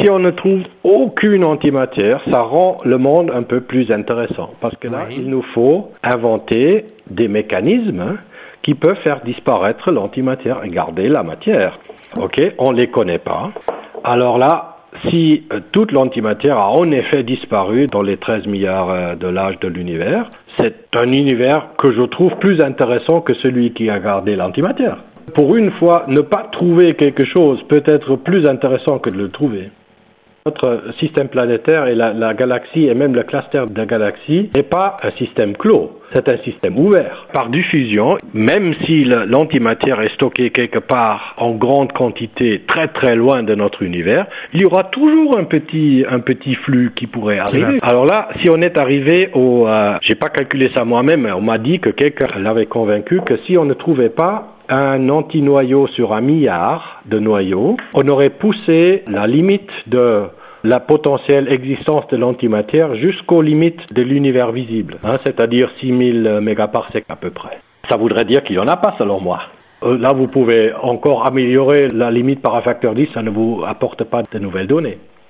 si on ne trouve aucune antimatière, ça rend le monde un peu plus intéressant. Parce que là, il nous faut inventer des mécanismes qui peuvent faire disparaître l'antimatière et garder la matière. Ok, on ne les connaît pas. Alors là, si toute l'antimatière a en effet disparu dans les 13 milliards de l'âge de l'univers, c'est un univers que je trouve plus intéressant que celui qui a gardé l'antimatière. Pour une fois, ne pas trouver quelque chose peut être plus intéressant que de le trouver. Notre système planétaire et la galaxie et même le cluster de galaxies n'est pas un système clos, c'est un système ouvert. Par diffusion, même si l'antimatière est stockée quelque part en grande quantité très très loin de notre univers, il y aura toujours un petit flux qui pourrait arriver. Alors là, si on est arrivé j'ai pas calculé ça moi-même, mais on m'a dit que quelqu'un l'avait convaincu que si on ne trouvait pas un antinoyau sur 1 milliard de noyaux, on aurait poussé la limite de la potentielle existence de l'antimatière jusqu'aux limites de l'univers visible, c'est-à-dire 6000 mégaparsecs à peu près. Ça voudrait dire qu'il n'y en a pas selon moi. Là, vous pouvez encore améliorer la limite par un facteur 10, ça ne vous apporte pas de nouvelles données.